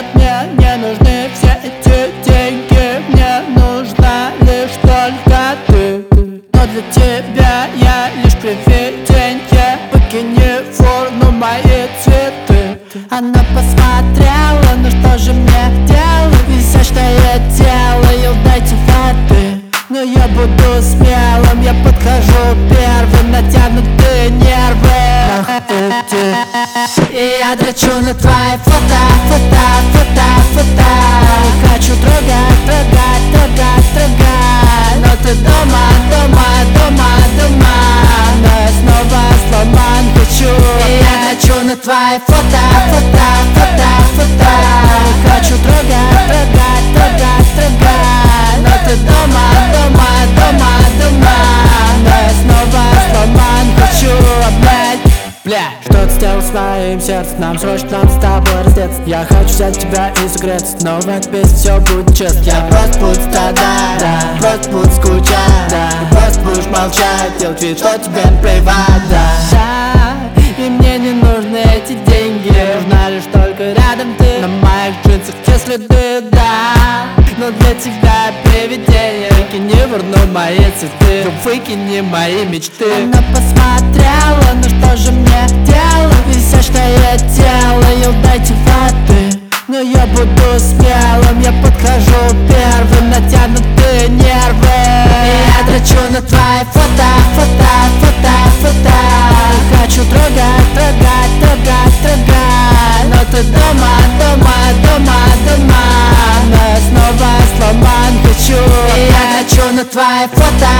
нет, мне не нужны все эти деньги. Мне нужна лишь только ты. Но для тебя я лишь привиденье. Выкини в урну мои цветы. Она посмотрела, ну что же мне делать? И все, что я делаю, дайте воды. Но я буду смелым, я подхожу первым. Натянутые нервы, ах, иди. И я дрочу на твои фото. Хочу трогать. Но ты дома. Но я снова сломан, хочу. И я дрочу на твои фото. Хочу трогать. Но ты дома. Но я снова сломан, хочу обнять. Бля, что ты сделал с моим сердцем? Нам срочно надо с тобой раздеться. Я хочу взять тебя и согреться. Но в этой песне все будет честно. Я просто буду страдать, просто буду скучать, ты просто будешь молчать, делать вид, что тебе наплевать, И мне не нужны эти деньги, нужна лишь только рядом ты. На моих джинсах те следы, но для тебя привидение. Выкини в урну мои цветы, выкини мои мечты. Она посмотрела, ну что же мне делать? И все, что я делаю, дайте воды. Но я буду смелым, я подхожу первым. Натянутые нервы, и я дрочу на твои фото. Хочу трогать. Но ты дома. Но я снова сломан, хочу. И я дрочу на твои фото.